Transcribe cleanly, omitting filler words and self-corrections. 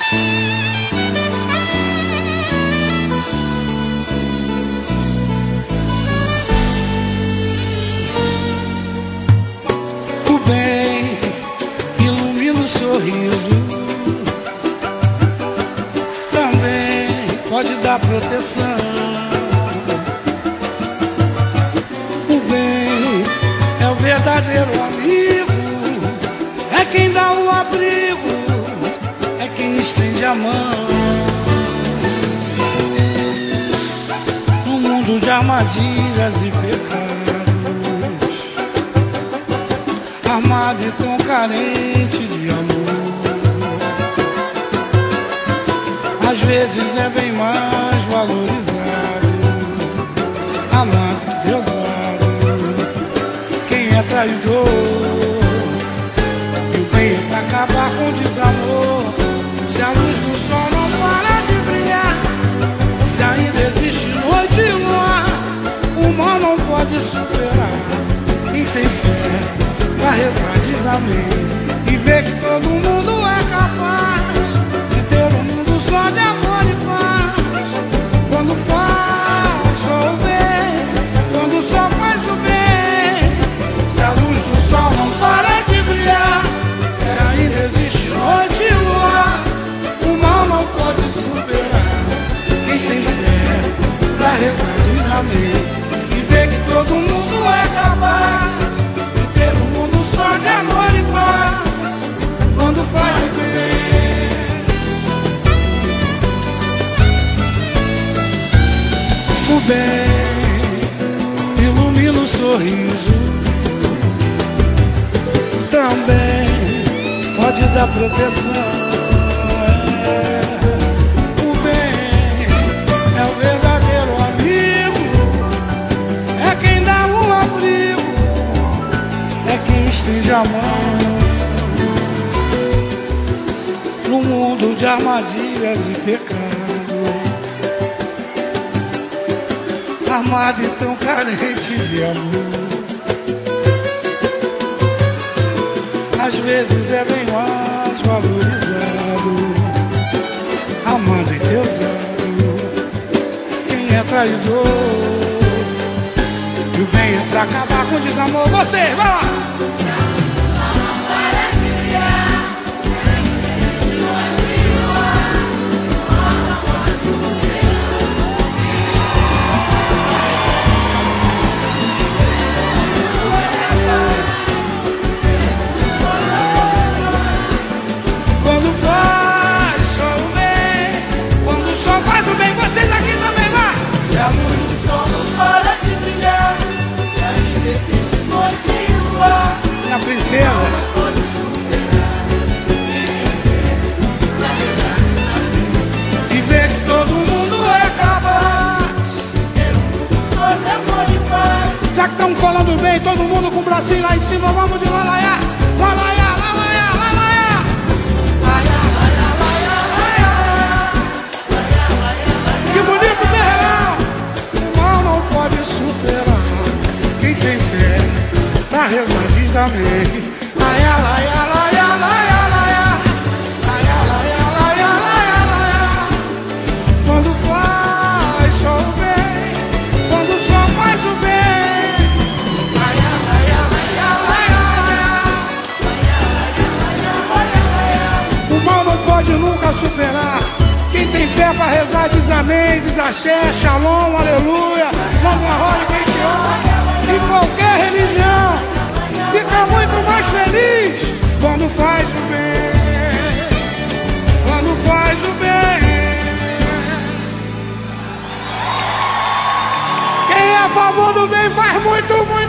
O bem ilumina o sorriso, também pode dar proteção. O bem é o verdadeiro amigo, é quem dá o abrigo, é quem estende a mão. No mundo de armadilhas e pecados, amado e tão carente de amor, às vezes é bem mais valorizado, amado e deusado, quem é traidor. E o bem é pra acabar com o desamor. Se a luz do sol não para de brilhar, se ainda existe noite e luar, o mal não pode superar. Quem tem fé pra rezar diz amém, e vê que todo mundo é capaz de ter um mundo só de amor e paz. Quando faz só o bem, quando só faz o bem. Se a luz do sol não para de brilhar, se ainda existe noite e luar, o mal não pode superar. Quem tem fé pra rezar diz amém, e vê que todo mundo é capaz de ter um mundo só de amor e paz. Quando faz o bem. O bem ilumina o sorriso, também pode dar proteção. O bem é o verdadeiro amigo, é quem dá um abrigo, é quem estende a mão. No mundo de armadilhas e pecado, amado e tão carente de amor, às vezes é bem mais valorizado, amado e deusado, quem é traidor. E o bem é pra acabar com o desamor. Você, vai lá! E ver que todo mundo é capaz. Já que estamos falando bem, todo mundo com o bracinho lá em cima, vamos de lalaiá, lalaiá, lalaiá, lalaiá. Que bonito terrão! O mal não pode superar. Quem tem fé pra rezar diz amém. Laiá, laiá, laiá, laiá, laiá. Laiá, laiá, laiá, laiá, laiá. Quando faz só o bem, quando só faz o bem. Laiá, laiá, laiá, laiá, laiá. Laiá, laiá, laiá. O mal não pode nunca superar. Quem tem fé pra rezar diz amém, diz axé, shalom, aleluia. Vamos na roda quem te ama. Em qualquer religião fica muito mais feliz quando faz o bem, quando faz o bem. Quem é a favor do bem faz muito, muito.